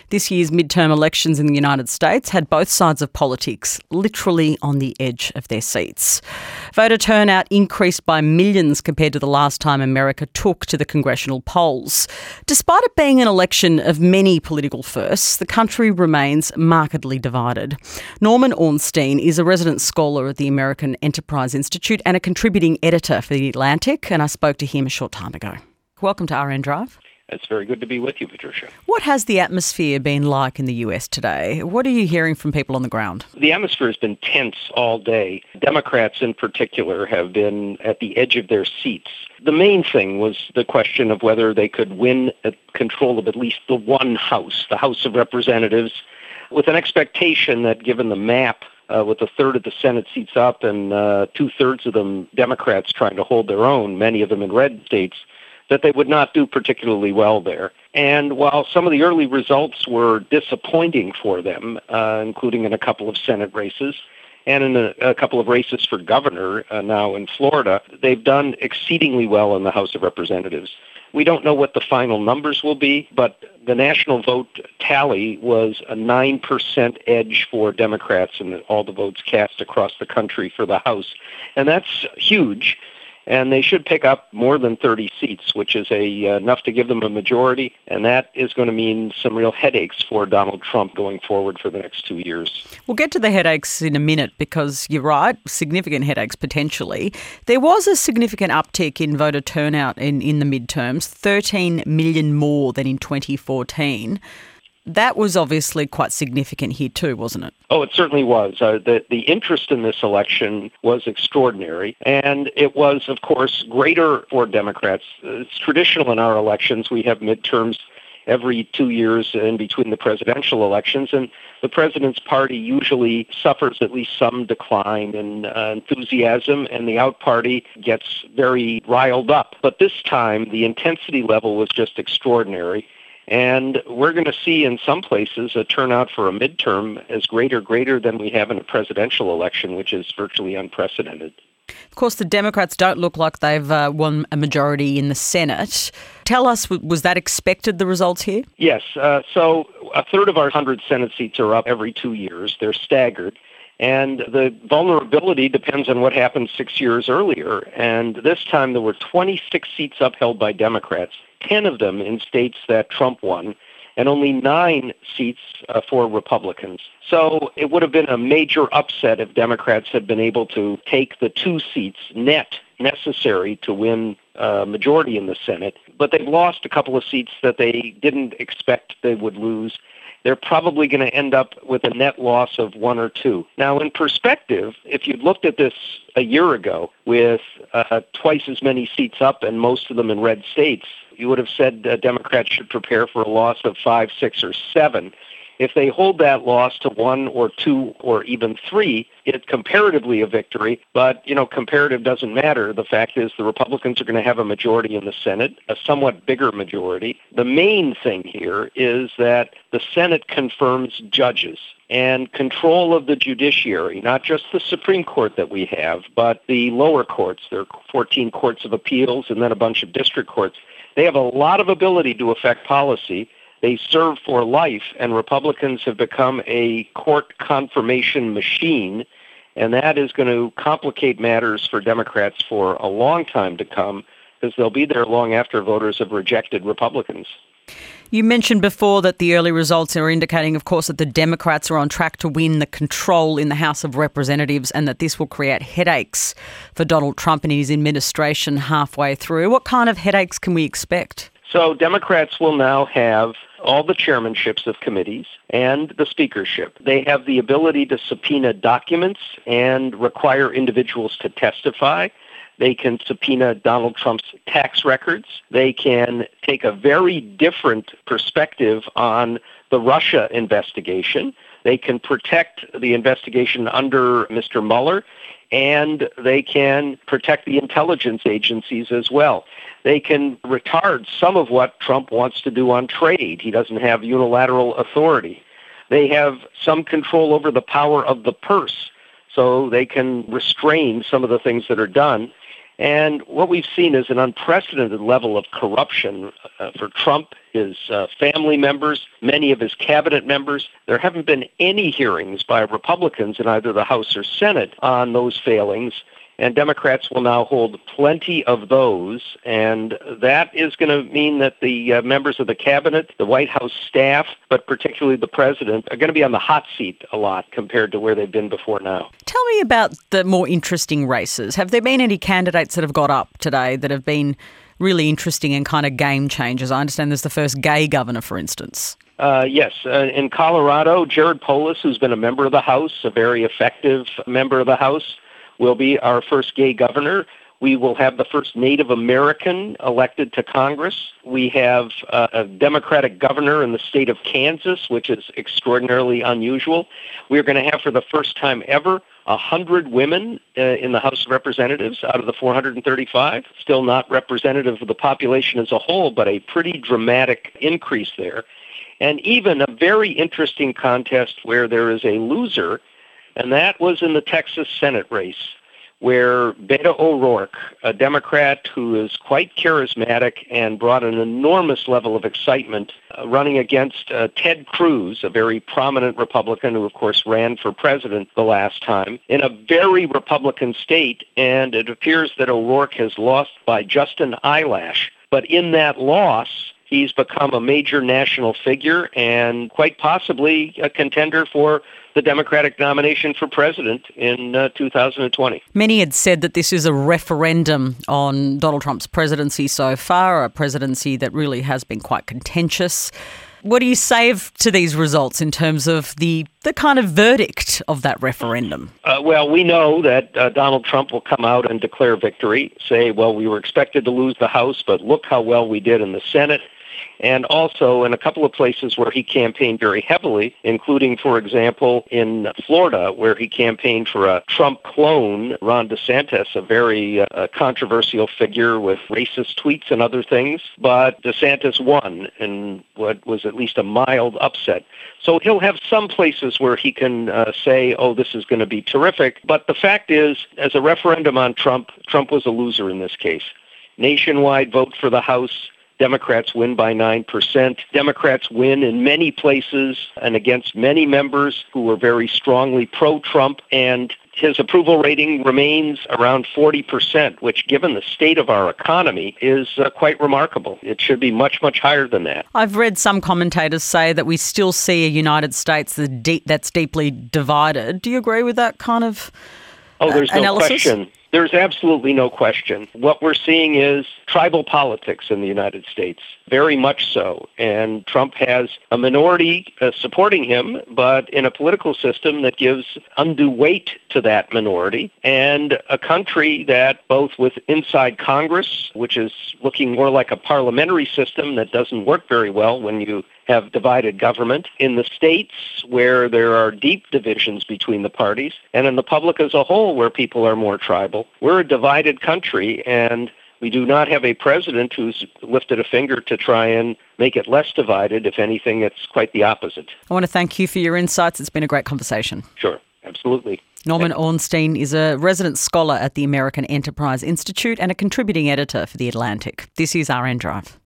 This year's midterm elections in the United States had both sides of politics literally on the edge of their seats. Voter turnout increased by millions compared to the last time America took to the congressional polls. Despite it being an election of many political firsts, the country remains markedly divided. Norman Ornstein is a resident scholar at the American Enterprise Institute and a contributing editor for The Atlantic, and I spoke to him a short time ago. Welcome to RN Drive. It's very good to be with you, Patricia. What has the atmosphere been like in the US today? What are you hearing from people on the ground? The atmosphere has been tense all day. Democrats in particular have been at the edge of their seats. The main thing was the question of whether they could win control of at least the one house, the House of Representatives, with an expectation that given the map, with a third of the Senate seats up and two-thirds of them Democrats trying to hold their own, many of them in red states, that they would not do particularly well there. And while some of the early results were disappointing for them, including in a couple of Senate races and in a couple of races for governor now in Florida, they've done exceedingly well in the House of Representatives. We don't know what the final numbers will be, but the national vote tally was a 9% edge for Democrats in all the votes cast across the country for the House. And that's huge. And they should pick up more than 30 seats, which is enough to give them a majority. And that is going to mean some real headaches for Donald Trump going forward for the next 2 years. We'll get to the headaches in a minute because you're right, significant headaches potentially. There was a significant uptick in voter turnout in the midterms, 13 million more than in 2014. That was obviously quite significant here too, wasn't it? Oh, it certainly was. The interest in this election was extraordinary, and it was, of course, greater for Democrats. It's traditional in our elections. We have midterms every 2 years in between the presidential elections, and the president's party usually suffers at least some decline in enthusiasm, and the out party gets very riled up. But this time, the intensity level was just extraordinary. And we're going to see in some places a turnout for a midterm as greater than we have in a presidential election, which is virtually unprecedented. Of course, the Democrats don't look like they've won a majority in the Senate. Tell us, was that expected, the results here? Yes. So a third of our 100 Senate seats are up every 2 years. They're staggered. And the vulnerability depends on what happened 6 years earlier. And this time there were 26 seats upheld by Democrats, 10 of them in states that Trump won, and only 9 seats for Republicans. So it would have been a major upset if Democrats had been able to take the 2 seats net necessary to win a majority in the Senate. But they've lost a couple of seats that they didn't expect they would lose. They're probably going to end up with a net loss of 1 or 2. Now, in perspective, if you'd looked at this a year ago with twice as many seats up and most of them in red states, you would have said Democrats should prepare for a loss of 5, 6, or 7. If they hold that loss to 1 or 2 or even 3, it's comparatively a victory. But, comparative doesn't matter. The fact is the Republicans are going to have a majority in the Senate, a somewhat bigger majority. The main thing here is that the Senate confirms judges and control of the judiciary, not just the Supreme Court that we have, but the lower courts. There are 14 courts of appeals and then a bunch of district courts. They have a lot of ability to affect policy. They serve for life, and Republicans have become a court confirmation machine, and that is going to complicate matters for Democrats for a long time to come because they'll be there long after voters have rejected Republicans. You mentioned before that the early results are indicating, of course, that the Democrats are on track to win the control in the House of Representatives and that this will create headaches for Donald Trump and his administration halfway through. What kind of headaches can we expect? So Democrats will now have all the chairmanships of committees and the speakership. They have the ability to subpoena documents and require individuals to testify. They can subpoena Donald Trump's tax records. They can take a very different perspective on the Russia investigation. They can protect the investigation under Mr. Mueller, and they can protect the intelligence agencies as well. They can retard some of what Trump wants to do on trade. He doesn't have unilateral authority. They have some control over the power of the purse, so they can restrain some of the things that are done. And what we've seen is an unprecedented level of corruption for Trump, his family members, many of his cabinet members. There haven't been any hearings by Republicans in either the House or Senate on those failings. And Democrats will now hold plenty of those, and that is going to mean that the members of the cabinet, the White House staff, but particularly the president, are going to be on the hot seat a lot compared to where they've been before now. Tell me about the more interesting races. Have there been any candidates that have got up today that have been really interesting and kind of game changers? I understand there's the first gay governor, for instance. Yes. In Colorado, Jared Polis, who's been a member of the House, a very effective member of the House, will be our first gay governor. We will have the first Native American elected to Congress. We have a Democratic governor in the state of Kansas, which is extraordinarily unusual. We're going to have, for the first time ever, 100 women in the House of Representatives out of the 435. Still not representative of the population as a whole, but a pretty dramatic increase there. And even a very interesting contest where there is a loser, and that was in the Texas Senate race, where Beto O'Rourke, a Democrat who is quite charismatic and brought an enormous level of excitement, running against Ted Cruz, a very prominent Republican who, of course, ran for president the last time, in a very Republican state, and it appears that O'Rourke has lost by just an eyelash. But in that loss, he's become a major national figure and quite possibly a contender for the Democratic nomination for president in 2020. Many had said that this is a referendum on Donald Trump's presidency so far, a presidency that really has been quite contentious. What do you say to these results in terms of the kind of verdict of that referendum? Well, we know that Donald Trump will come out and declare victory, say, well, we were expected to lose the House, but look how well we did in the Senate. And also in a couple of places where he campaigned very heavily, including, for example, in Florida, where he campaigned for a Trump clone, Ron DeSantis, a very controversial figure with racist tweets and other things. But DeSantis won in what was at least a mild upset. So he'll have some places where he can say, oh, this is going to be terrific. But the fact is, as a referendum on Trump, Trump was a loser in this case. Nationwide vote for the House, Democrats win by 9%. Democrats win in many places and against many members who were very strongly pro-Trump, and his approval rating remains around 40%, which, given the state of our economy, is quite remarkable. It should be much, much higher than that. I've read some commentators say that we still see a United States that's deeply divided. Do you agree with that kind of there's no analysis? Question. There's absolutely no question. What we're seeing is tribal politics in the United States, very much so. And Trump has a minority supporting him, but in a political system that gives undue weight to that minority, and a country that both with inside Congress, which is looking more like a parliamentary system that doesn't work very well when you have divided government, in the states where there are deep divisions between the parties, and in the public as a whole where people are more tribal. We're a divided country, and we do not have a president who's lifted a finger to try and make it less divided. If anything, it's quite the opposite. I want to thank you for your insights. It's been a great conversation. Sure, absolutely. Norman Ornstein is a resident scholar at the American Enterprise Institute and a contributing editor for The Atlantic. This is RN Drive.